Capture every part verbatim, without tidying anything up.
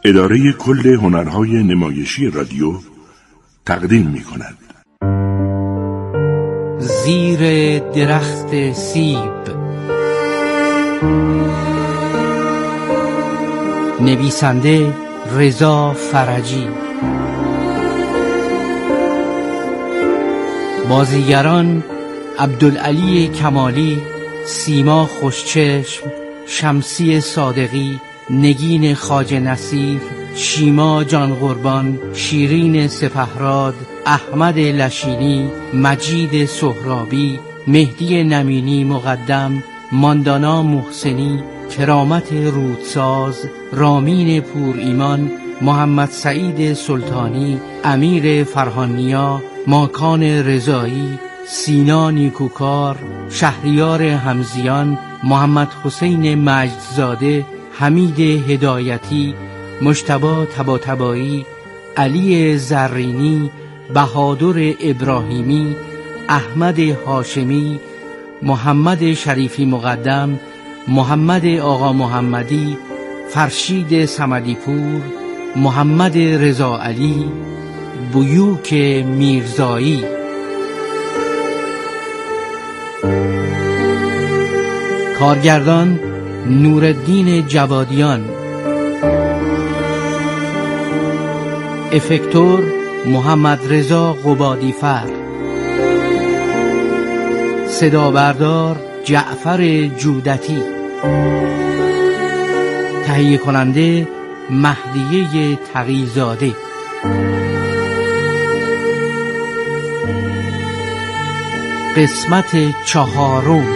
اداره کل هنرهای نمایشی رادیو تقدیم می کند. زیر درخت سیب، نویسنده رضا فرجی، بازیگران عبدالعلی کمالی، سیما خوشچشم، شمسی صادقی، نگین خواجه نصیر، شیما جان قربان، شیرین سپهراد، احمد لشینی، مجید سهرابی، مهدی نمینی مقدم، ماندانا محسنی، کرامت رودساز، رامین پور ایمان، محمد سعید سلطانی، امیر فرهانیا، ماکان رضایی، سینا نیکوکار، شهریار همزیان، محمد حسین مجدزاده، حمید هدایتی، مجتبی طباطبایی، علی زرینی، بهادر ابراهیمی، احمد هاشمی، محمد شریفی مقدم، محمد آقا محمدی، فرشید صمدی پور، محمد رضا علی، بیوک میرزایی. کارگردان نورالدین جوادیان، افکتور محمد رضا قبادیفر، صدا بردار جعفر جودتی، تهیه کننده مهدیه تقی‌زاده. قسمت چهارم.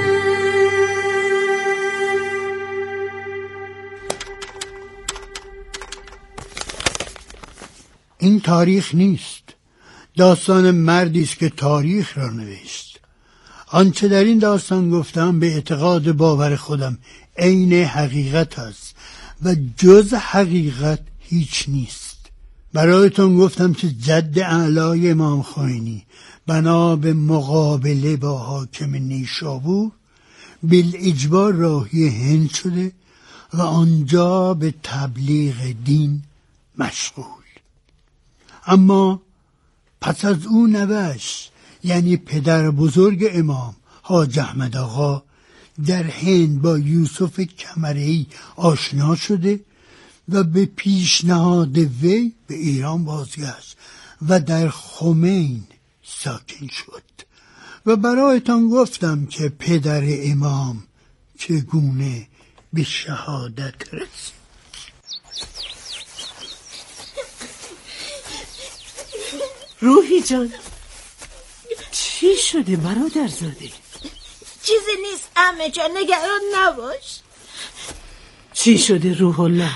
این تاریخ نیست، داستان مردی است که تاریخ را نوشت. آنچه در این داستان گفتم به اعتقاد باور خودم عین حقیقت است و جز حقیقت هیچ نیست. برایتون گفتم که جد اعلای امام خمینی بنا به مقابله با حاکم نیشابور بالاجبار راهی هند شده و آنجا به تبلیغ دین مشغول. اما پس از او نوش، یعنی پدر بزرگ امام حاج احمد آقا، در هند با یوسف کمره‌ای آشنا شده و به پیشنهاد وی به ایران بازگشت و در خمین ساکن شد. و برایتان گفتم که پدر امام چگونه به شهادت رسید. روحی جان، چی شده برادرزاده؟ چیزی نیست عمه جان، نگران نباش. چی شده روح الله؟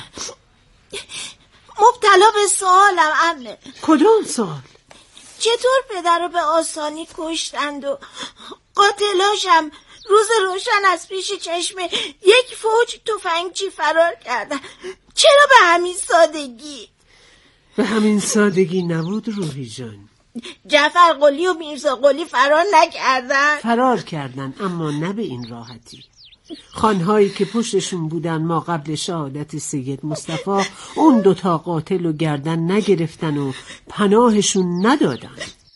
مبتلا به سوالم عمه. کدوم سوال؟ چطور پدر رو به آسانی کشتند و قاتلاشم روز روشن از پیش چشم یک فوج تفنگچی فرار کردن؟ چرا به همین سادگی؟ به همین سادگی نبود روحی جان. جعفر قلی و میرزا قلی فرار نکردن؟ فرار کردن، اما نه به این راحتی. خانهایی که پشتشون بودن ما قبل شهادت سید مصطفی اون دوتا قاتل و گردن نگرفتن و پناهشون ندادن.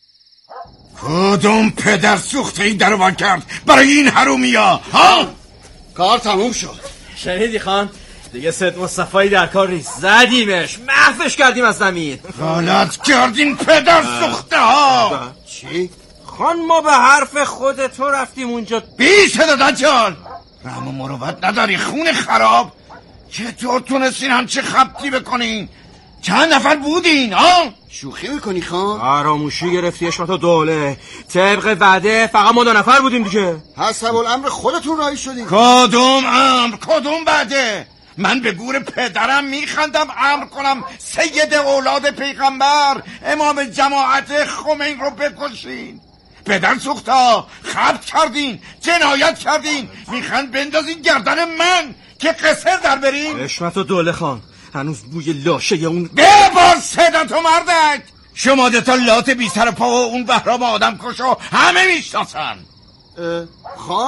کدوم پدر سوخته این در وان کرد برای این حرومیا؟ ها؟ کار تموم شد. شنیدی خان؟ دیگه سید مصطفی در کار نیست، زدیمش، محوش کردیم از زمین. غلط کردین پدر سوخته ها. چی؟ خان ما به حرف خودت تو رفتیم اونجا. بی صدا دجال، رحم و مروت نداری خون خراب؟ چطور تونستین همچه خبتی بکنین؟ چند نفر بودین ها؟ شوخی میکنی خان؟ فراموشی گرفتی اشمت و دوله. طبق وعده فقط ما دو نفر بودیم دیگه. حسب الامر خودتون رایی شدین. کدوم امر کدوم وعده؟ من به گور پدرم میخندم امر کنم سید اولاد پیغمبر امام جماعت خمین رو بکشین. پدر سوختا، خبت کردین، جنایت کردین، میخند بندازین گردن من که قصر در برین. اشمت و دوله خان، هنوز بوی لاشه اون بباز صدا تو مردک. شما دتا لات بی سر پا و اون بهرام آدم کشو همه میشناسن. خان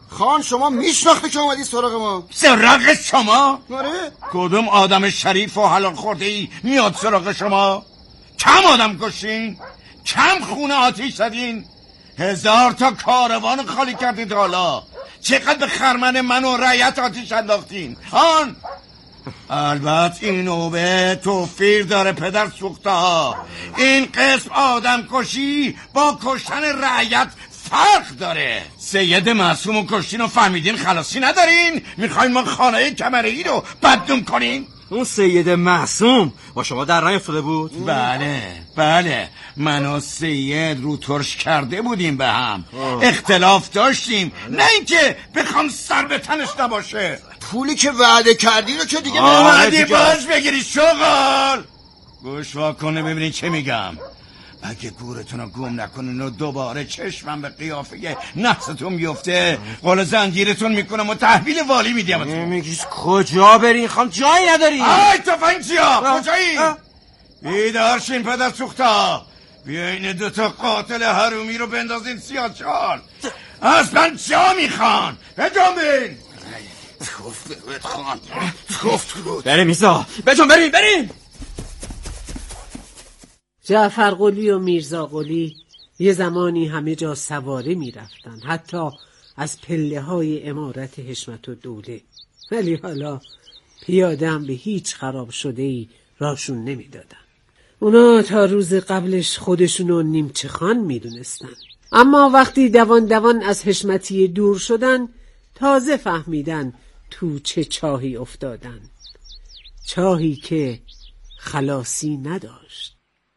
خان شما میشناخته که اومدی سراغ ما؟ سراغ شما؟ آره. کدوم آدم شریف و حلال خورده ای میاد سراغ شما؟ کم آدم کشین؟ کم خونه آتیش زدین؟ هزار تا کاروان خالی کردید حالا. چقدر به خرمن من و رعیت آتیش انداختین؟ آن البته این نوبه توفیر داره پدر سوخته ها. این قسم آدم کشی با کشتن رعیت فرق داره. سید معصوم و کشتین و فهمیدین خلاصی ندارین؟ میخواین ما خانه کمره‌ای رو بددون کنین؟ اون سید معصوم با شما در رای افتاده بود؟ بله بله، من و سید رو ترش کرده بودیم به هم. آه. اختلاف داشتیم، نه اینکه بخوام سر به تنش نباشه. پولی که وعده کردی رو که دیگه اومدی باز بگیری شغل. گوش واکنه ببینید چه میگم. اگه گورتون رو گم نکنین و دوباره چشمم به قیافه نحستون بیفته قول زنجیرتون میکنم و تحویل والی میدیم. میگیش کجا برین خان؟ جایی نداری؟ آی تفنگچیا کجایی؟ بیدار شین پدر سوختا. بیاین دوتا قاتل حرومی رو بندازین سیاه چال. اصلا جا میخوان بجنبین. توف بهت خان، توف بود. بریم میزا بجن، بریم بریم. جعفر قلی و میرزا قلی یه زمانی همه جا سواره می رفتن، حتی از پله های امارت حشمت و دوله، ولی حالا پیاده هم به هیچ خراب شده ای راشون نمی دادن. اونا تا روز قبلش خودشونو نیمچه خان می دونستن، اما وقتی دوان دوان از حشمتی دور شدن تازه فهمیدن تو چه چاهی افتادن، چاهی که خلاصی نداشت.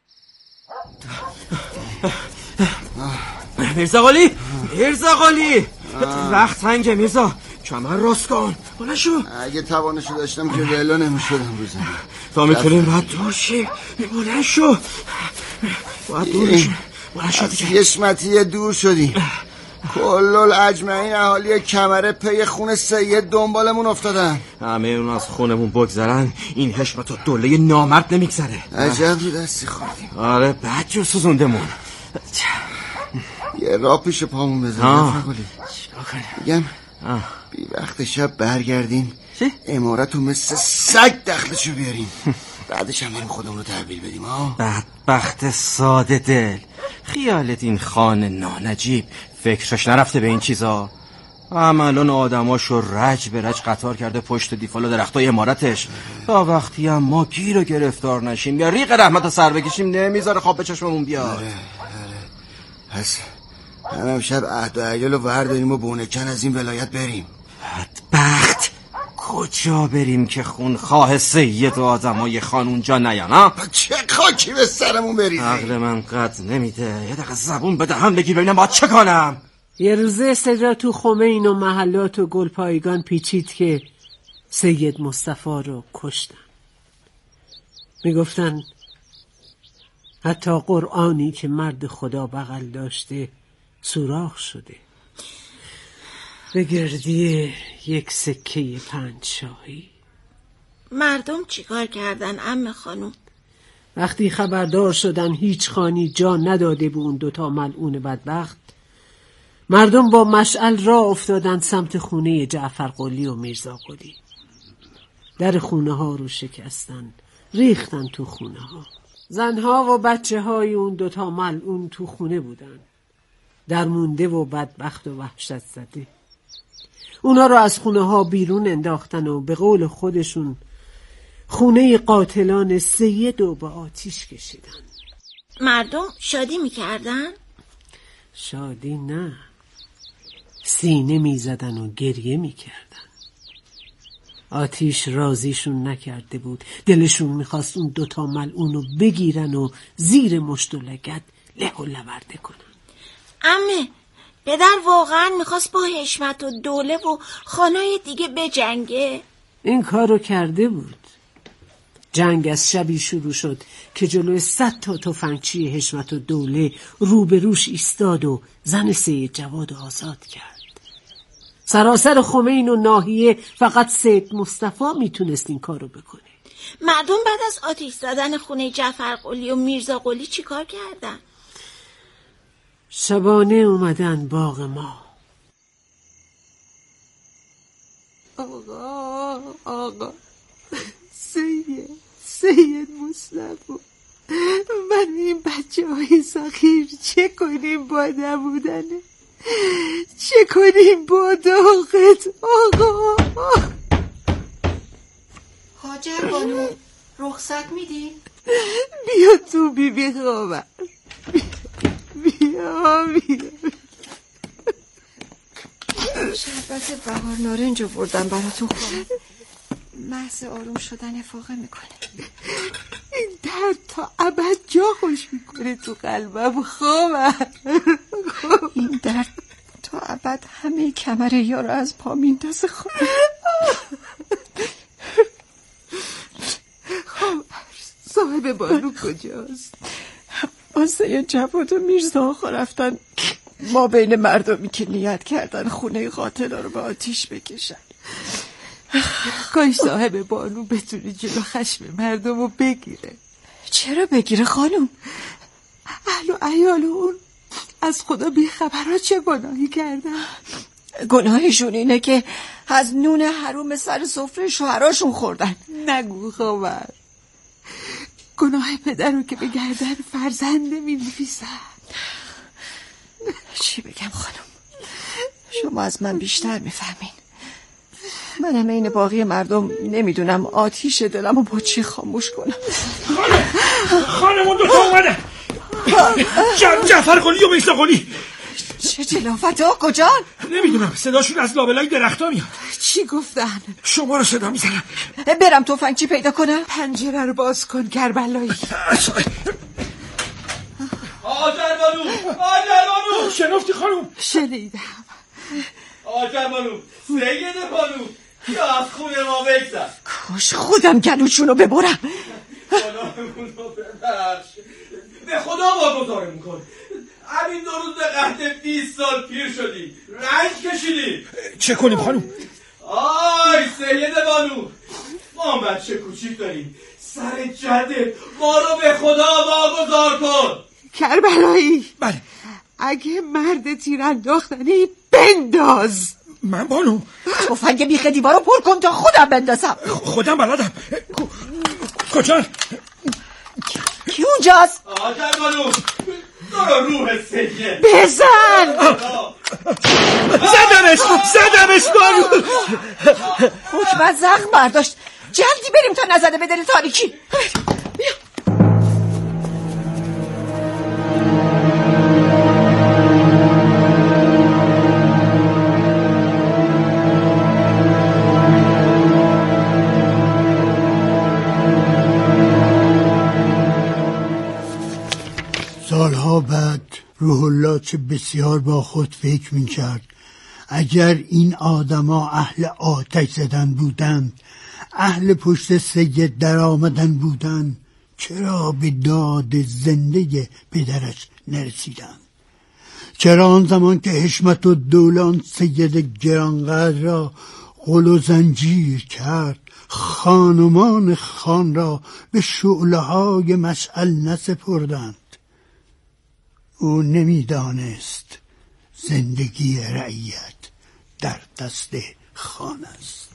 میرزا قلی، میرزا قلی، وقت تنگه میرزا، کمر راست کن، بلند شو. اگه توانشو داشتم که ولو نمیشدم روزه. تا میتونیم باید دور شیم، بلند شو، باید دور شیم، بلند شو دیگه. حشمتی دور شدیم، کلل اجمعین اهالی کمره پی خون سید دنبالمون افتادن. همه اون از خونمون بگذرن این حشمت و دوله نامرد نمیگذره. عجب رو دستی خوردیم. آره بد جور سوزوندمون. یه راه پیش پامون بزن. میگم بی وقت شب برگردیم امارتو مثل سگ دخلشو بیاریم، بعدش هم بریم خودمون رو تحویل بدیم. بدبخت ساده دل، خیالت این خان نانجیب فکرش نرفته به این چیزا؟ عملان آدماشو رج به رج قطار کرده پشت دیفال و درختای امارتش. تا وقتی هم ما گیر و گرفتار نشیم یا ریق رحمت رو سر بکشیم نمیذاره خواب به چشممون بیاد. آره آره. پس هم امشب عهد و عیال رو ورداریم و بونکن از این ولایت بریم. بدبخت، کجا بریم که خون خواه سید و آدمای خان اونجا نیان ها؟ چه خاکی به سرمون بریزی. عقل من قد نمیده، یه دقیقه زبون بده هم بگی ببینم باید چه کنم. یه روزه صدا تو خمین و محلات و گلپایگان پیچید که سید مصطفی رو کشتن. میگفتن حتی قرآنی که مرد خدا بغل داشته سوراخ شده به گردی یک سکه پنج شاهی. مردم چیکار کردن عمه خانم؟ وقتی خبردار شدن هیچ خانی جا نداده به اون دوتا ملعون بدبخت، مردم با مشعل راه افتادن سمت خونه جعفر قلی و میرزا قلی. در خونه ها رو شکستن، ریختن تو خونه ها. زنها و بچه های اون دوتا ملعون تو خونه بودن، درمونده و بدبخت و وحشت زده. اونا رو از خونه ها بیرون انداختن و به قول خودشون خونه قاتلان سید رو به آتیش کشیدن. مردم شادی میکردن؟ شادی نه، سینه میزدن و گریه میکردن. آتیش رازیشون نکرده بود، دلشون میخواست اون دوتا ملعون رو بگیرن و زیر مشت و لگد له و لورده کنن. عمه، پدر واقعا میخواست با حشمت و دوله و خانای دیگه بجنگه؟ این کارو کرده بود. جنگ از شبی شروع شد که جلوی صد تا تفنگچی حشمت و دوله روبروش ایستاد و زن سید جواد آزاد کرد. سراسر خمین و ناحیه فقط سید مصطفی میتونست این کارو بکنه. مردم بعد از آتیش زدن خونه جعفر قلی و میرزا قلی چی کار کردن؟ شبانه اومدن باغ ما، آقا آقا سید سید مصطفی، من این بچه های سخیر چه کنیم با نبودنه؟ چه کنیم با داغت آقا؟ حاجر بانو رخصت میدی؟ بیا تو بی بی خواهر، بیا بیا. شربت بهار نارنج بردم براتون خواهم، محض آروم شدن افاقه میکنه. این درد تا ابد جا خوش میکنه تو قلبم خواهر. این درد تا ابد همه کمر یارو از پا میندازه خواهر. خواهر صاحب بانو کجاست؟ واسه جواد و میرزا آقا رفتن ما بین مردمی که نیت کردن خونه قاتلا رو به آتیش بکشن. کاش صاحب بانو بتونه جلو خشم مردم رو بگیره. چرا بگیره خانم؟ اهل و عیال اون از خدا بیخبرها چه گناهی کردن؟ گناهشون اینه که از نون حروم سر سفره شوهراشون خوردن. نگو خواهر، گناه پدر رو که به گردن فرزنده می نویسن. چی بگم خانم؟ شما از من بیشتر میفهمین. منم این باقی مردم نمیدونم آتیش دلم رو با چی خاموش کنم. خانم خانم اون دوتا اومدن. جعفر قلی و میسا قلی. چه جلافت ها کجان؟ نمیدونم، صداشون از لابلای درختا میاد. چی گفتن؟ شما رو صدا میزنم. برم تفنگچی پیدا کنم. پنجره رو باز کن کربلایی. آجربانو آجربانو شنفتی خانم؟ شنیدم. آجربانو سید بانو یا از خونه ما بگذر. کاش خودم گلوشونو ببرم. خدامون رو ببخش، به خدا واگذار میکن. همین دو روز به قحط بیست سال پیر شدی، رنج کشیدی. چه کنیم خانم؟ آی سید بانو، ما هم بچه کوچیک داریم، سر جدت ما رو به خدا واگذار کن. کربلایی. بله. اگه مرد تیر انداختنی بنداز. من بانو تفنگ بیخ دیوارو پر کن تا خودم بندازم. خودم بلدم. کجا؟ کی اونجاست؟ آجر بانو تو روح سید بزن. زدمش زدمش بانو. حکمت زخم برداشت. جلدی بریم تا نزده به دل تاریکی. بیا. سالها بعد روح الله چه بسیار با خود فکر می کرد اگر این آدما اهل آتش زدن بودند، اهل پشت سید در آمدن بودند، چرا به داد زنده پدرش نرسیدند؟ چرا آن زمان که حشمت و دولان سید گرانقدر را غل و زنجیر کرد، خانمان خان را به شعله های مشعل نسپردند؟ او نمیدانست زندگی رعیت در دست خان است.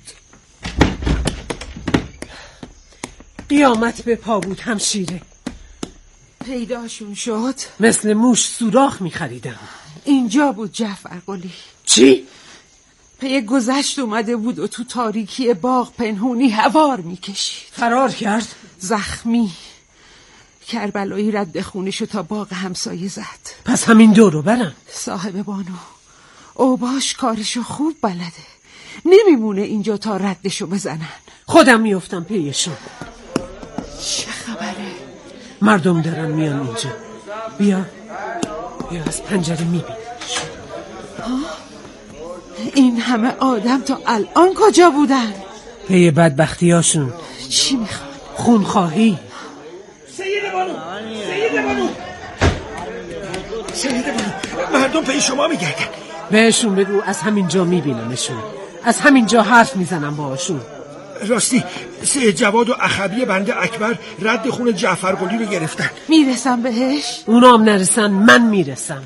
قیامت به پا بود همشیره. پیداشون شد. مثل موش سوراخ می‌خریدم. اینجا بود جعفر قلی. چی؟ پی گذشت اومده بود و تو تاریکی باغ پنهونی هوار می‌کشید. فرار کرد؟ زخمی. کربلایی رد خونشو تا باغ همسایه زد. پس همین دو رو برن. صاحب بانو اوباش کارشو خوب بلده، نمیمونه اینجا تا ردشو بزنن. خودم میافتم پیشون. چه خبره؟ مردم دارن میان اینجا. بیا بیا از پنجره میبینی. این همه آدم تا الان کجا بودن؟ پی بدبختیاشون. چی میخوان؟ خونخواهی. سید بانو سید بانو سید بانو مردم پی شما میگردن. بهشون بگو از همین جا میبینمشون، از همین جا حرف میزنم باهاشون. راستی سید جواد و اخبی بنده اکبر رد خون جعفر قلی رو گرفتن. میرسم بهش؟ اونا هم نرسن من میرسم.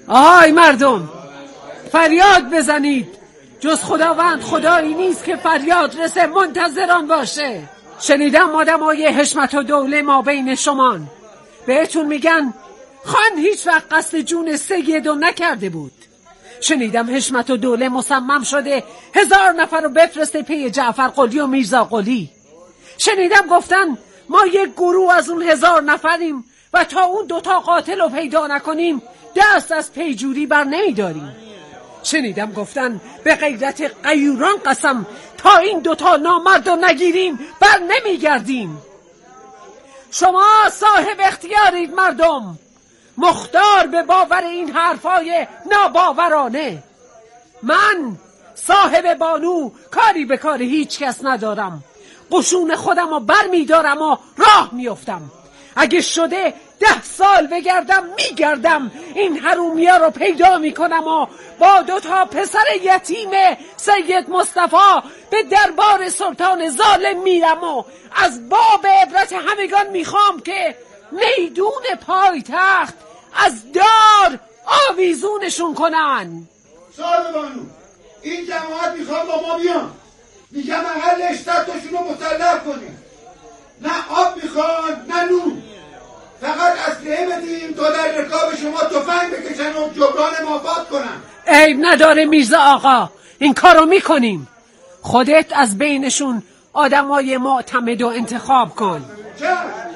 آهای مردم، فریاد بزنید. جز خداوند خدایی نیست که فریاد رسه منتظران باشه. شنیدم آدمای حشمت و دوله ما بین شمان بهتون میگن خان هیچ وقت قصد جون سیدو نکرده بود. شنیدم حشمت و دوله مصمم شده هزار نفر رو بفرسته پی جعفر قلی و میرزا قلی. شنیدم گفتن ما یک گروه از اون هزار نفریم و تا اون دوتا قاتل رو پیدا نکنیم دست از پیجوری بر نمیداریم. شنیدم گفتن به غیرت غیوران قسم تا این دوتا نامرد رو نگیریم بر نمیگردیم. شما صاحب اختیارید مردم، مختار به باور این حرفای ناباورانه. من صاحب بانو کاری به کار هیچ کس ندارم. قشون خودم رو بر میدارم و راه میافتم. اگه شده ده سال بگردم میگردم این حرومیا رو پیدا میکنم و با دو تا پسر یتیم سید مصطفی به دربار سلطان ظالم میرم و از باب عبرت همگان میخوام که میدون پایتخت از دار آویزونشون کنن. صاحب بانو، این جماعت میخوام با ما بیان. میگم اقل اشترتشون رو مسلح کنیم. نه آب میخوان نه نور. فقط اسلحه بدیم تا در رکاب شما تفنگ بکشن و جبران مافات کنن. عیب نداره میرزا آقا، این کارو میکنیم. خودت از بینشون آدمای معتمد و انتخاب کن. چه؟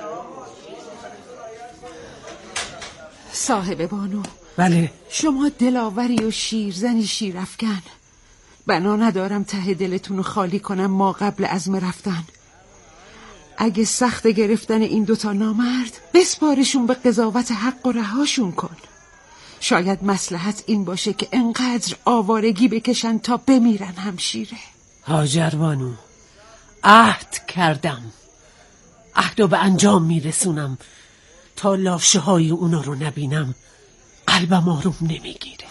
صاحب بانو، بله. شما دلاوری و شیرزنی شیرافکن. بنا ندارم ته دلتون رو خالی کنم ما قبل عزم رفتن. اگه سخت گرفتن این دوتا نامرد بسپارشون به قضاوت حق و رهاشون کن. شاید مصلحت این باشه که انقدر آوارگی بکشن تا بمیرن همشیره. هاجر بانو، عهد کردم، عهدو به انجام میرسونم. تا لافشه های اونا رو نبینم قلبم آروم نمیگیره.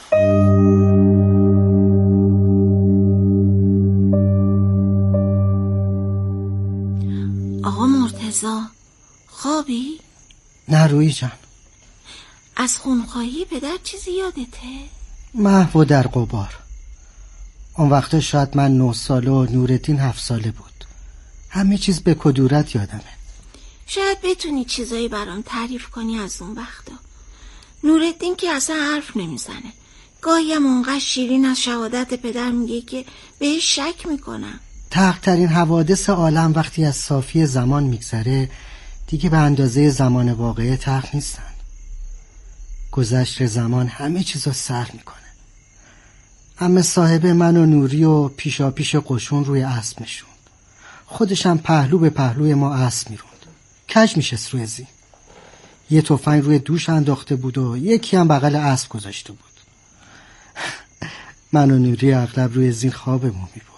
آقا مرتضی خوابی؟ نه روی جان. از خونخواهی پدر چیزی یادته؟ محو در غبار. اون وقتا شاید من نه ساله و نورالدین هفت ساله بود. همه چیز به کدورت یادمه. شاید بتونی چیزایی برام تعریف کنی از اون وقتا. نورالدین که اصلا حرف نمیزنه. گاهی هم اونقدر شیرین از شهادت پدر میگه که بهش شک میکنم. تلخ‌ترین حوادث عالم وقتی از صافی زمان میگذره دیگه به اندازه زمان واقعی تلخ نیستن. گذشت زمان همه چیزو سر میکنه. عمه صاحب من و نوری و پیشا پیش قشون روی اسب نشوند. خودشم پهلو به پهلوی ما اسب میروند. کج میشست روی زین. یه تفنگ روی دوش انداخته بود و یکی هم بغل اسب گذاشته بود. من و نوری اغلب روی زین خوابمون میبرد.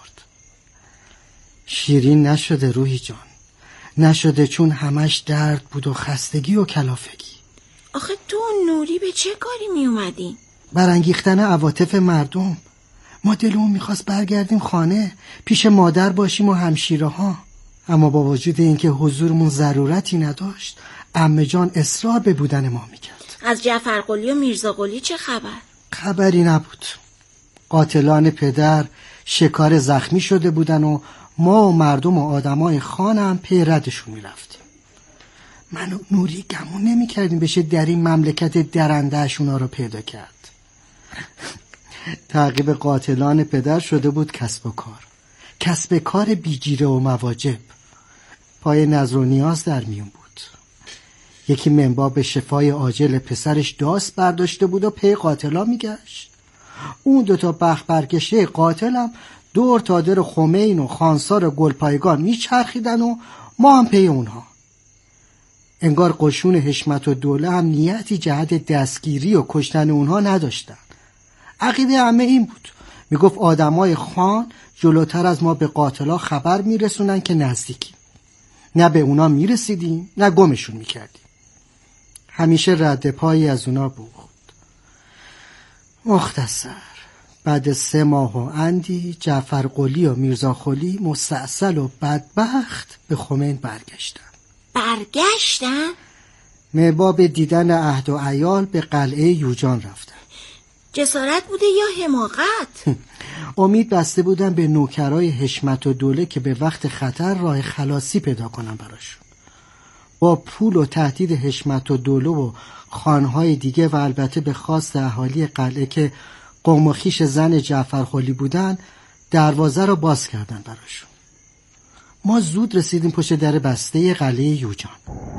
شیرین نشده روحی جان، نشده، چون همش درد بود و خستگی و کلافگی. آخه تو نوری به چه کاری می اومدین؟ برانگیختن عواطف مردم. ما دلمون میخواست برگردیم خانه پیش مادر باشیم و همشیره ها، اما با وجود اینکه حضورمون ضرورتی نداشت عمه جان اصرار به بودن ما میکرد. از جعفر قلی و میرزا قلی چه خبر؟ خبری نبود. قاتلان پدر شکار زخمی شده بودن و ما و مردم و آدمای خانم پی ردشون میرفتیم. من و نوری گمون نمی کردیم بشه در این مملکت درنده‌اش اونا رو پیدا کرد. تعقیب قاتلان پدر شده بود کسب و کار، کسب کار بیجیره و مواجب. پای نظر و نیاز در میون بود. یکی منباب به شفای عاجل پسرش داست برداشته بود و پی قاتلا میگشت. اون دوتا بخ برگشته قاتلم دور تا در خمین و خانسار و گلپایگان میچرخیدن و ما هم پی اونها. انگار قشون حشمت و دوله هم نیتی جهت دستگیری و کشتن اونها نداشتن. عقیده همه این بود، میگفت آدمای خان جلوتر از ما به قاتلا خبر میرسونن که نزدیکی. نه به اونا میرسیدیم نه گمشون میکردیم. همیشه رد پایی از اونا بود. مختصر بعد سه ماه و اندی جعفر قلی و میرزا قلی مستعسل و بدبخت به خمین برگشتن. برگشتن؟ محباب دیدن عهد و عیال به قلعه یوجان رفتن. جسارت بوده یا حماقت؟ امید بسته بودن به نوکرای حشمت و دوله که به وقت خطر راه خلاصی پیدا کنن براشون. با پول و تهدید حشمت و دوله و خانهای دیگه و البته به خواست اهالی قلعه که قوم و خویش زن جعفرقلی بودن دروازه رو باز کردن براشون. ما زود رسیدیم پشت در بسته قلعه یوجان.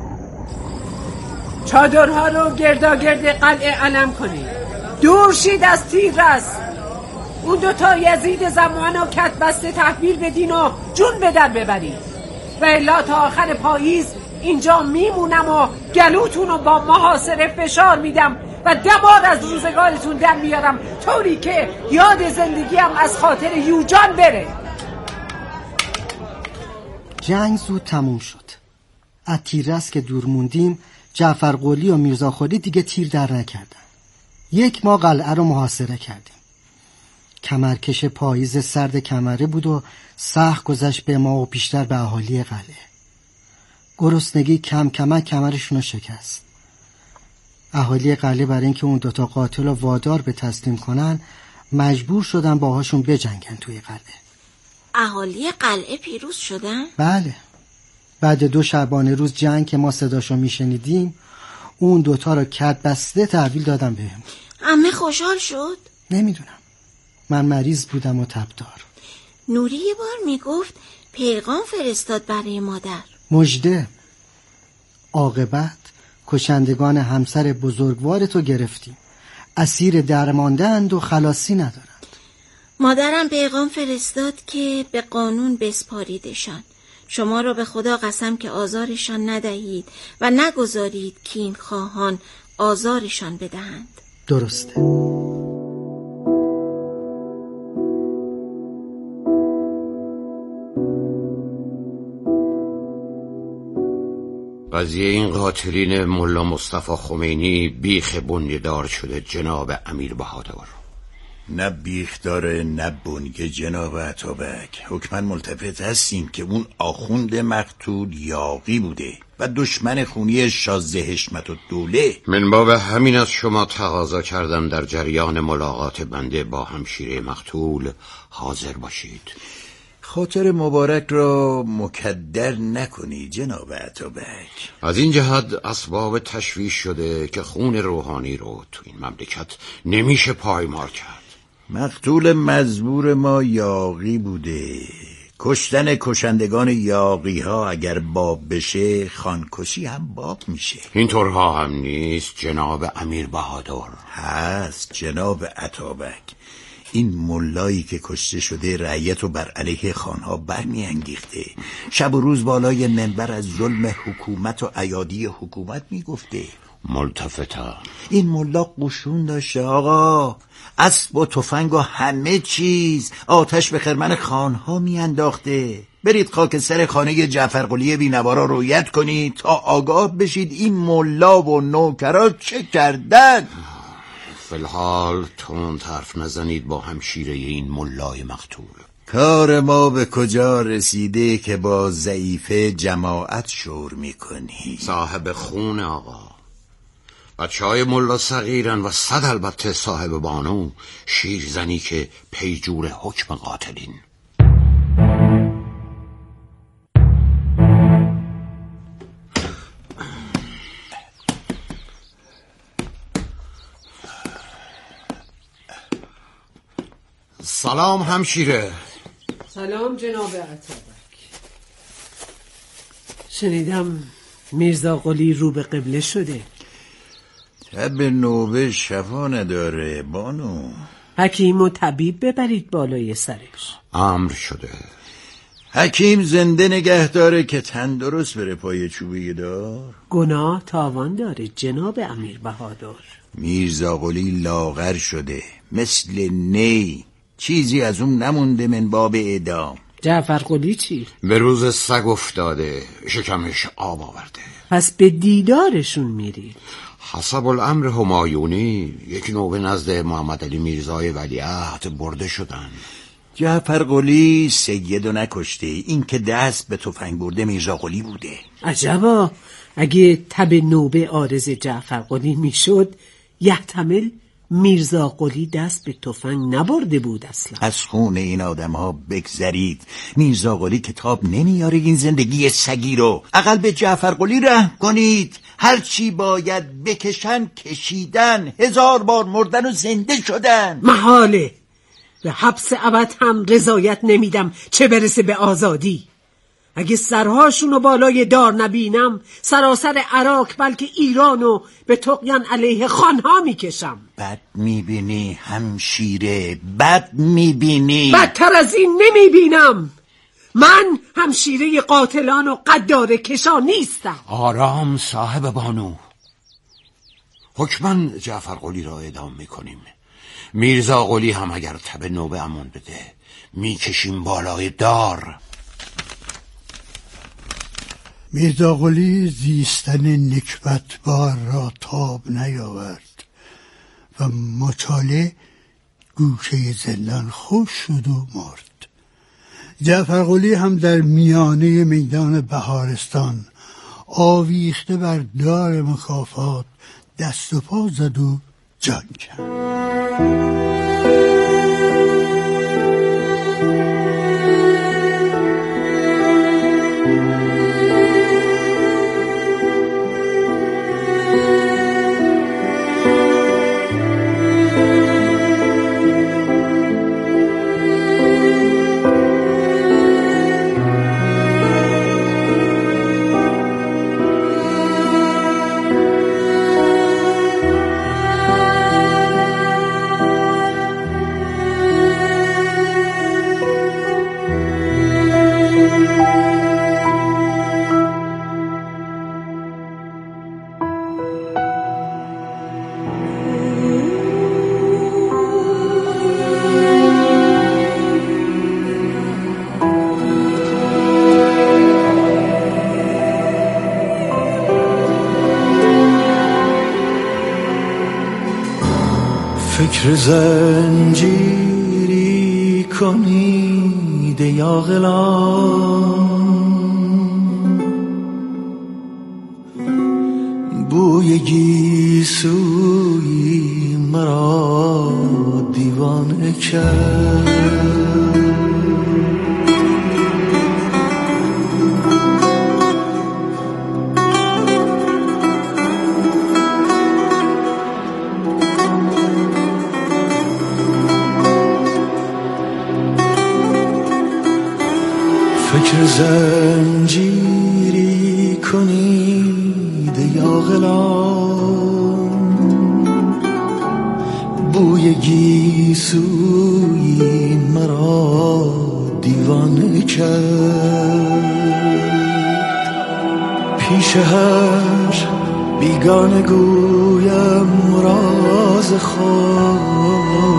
چادرها رو گرداگرد قلعه علم کنید. دور شید از تیررس. اون دوتا یزید زمان و کت بسته تحویل بدین و جون به در ببرید و الا تا آخر پاییز اینجا میمونم و گلوتون رو با محاصره فشار میدم و دمار از روزگارتون در میارم طوری که یاد زندگیم از خاطر یوجان بره. جنگ زود تموم شد. از تیررس که دور موندیم جعفرقلی و میرزاخولی دیگه تیر در نکردن. یک ماه قلعه رو محاصره کردیم. کمرکش پاییز سرد کمره بود و سخت گذشت به ما و بیشتر به اهالی قلعه. گرسنگی کم کمک کمرشون رو شکست. اهالی قلعه برای اینکه اون دوتا قاتل رو وادار به تسلیم کنن مجبور شدن باهاشون بجنگن توی قلعه. اهالی قلعه پیروز شدن؟ بله. بعد دو شبانه روز جنگ که ما صداشو میشنیدیم اون دوتا رو کت بسته تحویل دادم بهم. عمه خوشحال شد؟ نمیدونم. من مریض بودم و تبدار. نوری یه بار میگفت پیغام فرستاد برای مادر. مژده. عاقبت کشندگان همسر بزرگوارتو گرفتیم. اسیر درمانده‌اند و خلاصی ندارند. مادرم پیغام فرستاد که به قانون بسپاریدشان. شما رو به خدا قسم که آزارشان ندهید و نگذارید کین خواهان آزارشان بدهند. درسته. قضیه این قاتلین ملا مصطفی خمینی بیخ بنیه‌دار شده جناب امیر بهادر. نه بیخ داره نه بنگه جناب عطابک. حکما ملتفت هستیم که اون آخوند مقتول یاغی بوده و دشمن خونی شازده حشمت و دوله. من باب همین از شما تقاضا کردم در جریان ملاقات بنده با همشیره مقتول حاضر باشید. خاطر مبارک را مکدر نکنی جناب عطابک. از این جهت اسباب تشویش شده که خون روحانی رو تو این مملکت نمیشه پایمال کرد. مقتول مزبور ما یاغی بوده. کشتن کشندگان یاغی ها اگر باب بشه خانکشی هم باب میشه. اینطورها هم نیست جناب امیر بهادر. هست جناب عطابک. این ملایی که کشته شده رعیت رو بر علیه خانها برمی انگیخته. شب و روز بالای منبر از ظلم حکومت و ایادی حکومت می گفته. ملتفتا. این ملا قشون داشته آقا. اسب و تفنگ و همه چیز آتش به خرمن خانها می انداخته. برید خاک سر خانه جعفرقلی بینوارا رویت کنید تا آگاه بشید این ملا و نوکرا چه کردن. فی‌الحال تند حرف نزنید با همشیره این ملای مقتول. کار ما به کجا رسیده که با ضعیفه جماعت شور میکنی؟ صاحب خون آقا. بچه های ملا صغیرن و صد البته صاحب بانو. شیرزنی که پیجور حکم قاتلین. سلام همشیره. سلام جناب عطابک. شنیدم میرزا قلی رو به قبله شده. تب نوبه شفا نداره بانو. حکیم و طبیب ببرید بالای سرش. امر شده. حکیم زنده نگه داره که تندرست بره پای چوبه دار. گناه تاوان داره جناب امیر بهادر. میرزا قلی لاغر شده مثل نی. چیزی از اون نمونده من باب اعدام. جعفرقلی چی؟ به روز سگ افتاده. شکمش آب آورده. پس به دیدارشون میری؟ حسب الامر همایونی یک نوبه نزد محمد علی میرزای ولیعهد برده شدن. جعفرقلی سیدو نکشته. این که دست به تفنگ برده میرزا قلی بوده. عجبا. اگه تب نوبه عارض جعفرقلی میشد یحتمل میرزا قلی دست به تفنگ نبرده بود اصلا. از خون این آدم ها بگذرید. میرزا قلی کتاب نمیاره این زندگی سگی رو. اقل به جعفر قلی رحم کنید. هرچی باید بکشن کشیدن، هزار بار مردن و زنده شدن. محاله. به حبس ابد هم رضایت نمیدم، چه برسه به آزادی. اگه سرهاشونو بالای دار نبینم سراسر عراق بلکه ایرانو به طغیان علیه خانها میکشم. بد میبینی همشیره، بد میبینی. بدتر از این نمیبینم. من همشیره قاتلان و قدار کشان نیستم. آرام صاحب بانو. حکماً جعفر قلی را اعدام میکنیم. میرزا قلی هم اگر تب نوبه امان بده میکشیم بالای دار. میرزا قلی زیستن نکبتبار را تاب نیاورد و مچاله گوشه زندان خوش شد و مرد. جعفر قلی هم در میانه میدان بهارستان آویخته بر دار مکافات دست و پا زد و جان کرد. فکر زنجیری کنید یا غلام، بوی گیسوی مرا دیوانه کرد. فکر زنجیری کنید یا غلام، بوی گیسوی مرا دیوانه کرد. پیش هر بیگانه گویم راز خود،